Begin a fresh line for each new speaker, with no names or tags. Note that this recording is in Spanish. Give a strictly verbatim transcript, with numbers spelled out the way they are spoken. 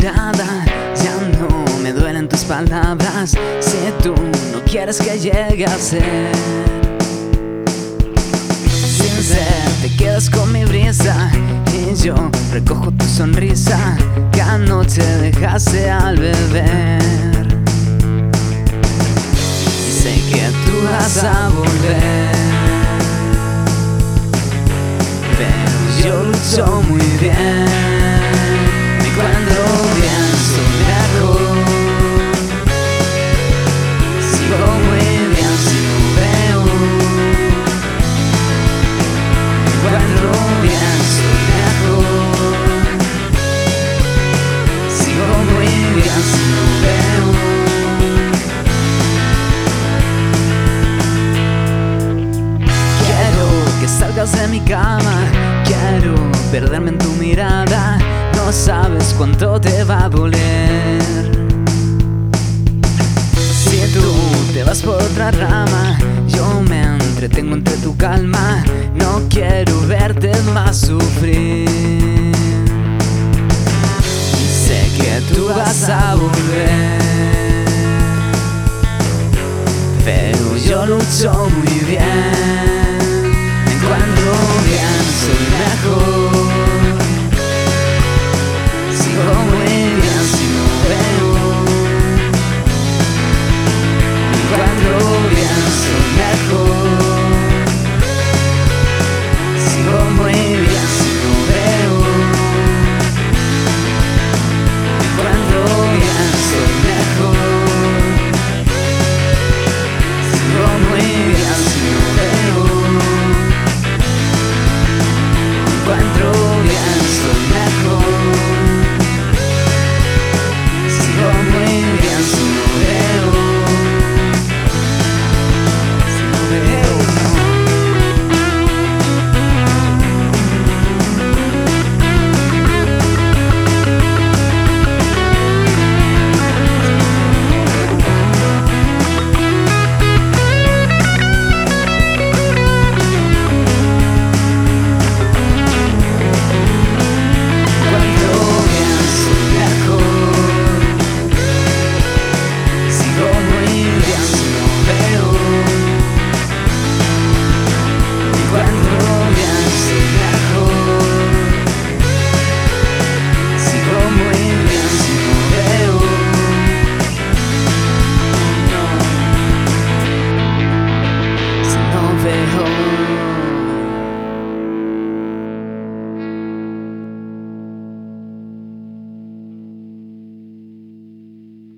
mirada, ya no me duelen tus palabras. Si tú no quieres que llegue a ser sin ser, te quedas con mi brisa y yo recojo tu sonrisa que anoche dejaste al beber. Y sé que tú vas a volver, pero yo lucho muy bien. Me encuentro bien, soy mejor. Sigo muy bien si no veo. Me encuentro bien, soy mejor. Sigo muy bien si no veo. Quiero que salgas de mi cama, quiero perderme en tu mirada. No sabes cuánto te va a doler si tú te vas por otra rama. Yo me entretengo entre tu calma, no quiero verte más sufrir. Y sé que tú vas a volver, pero yo lucho muy bien. Me encuentro bien, soy mejor.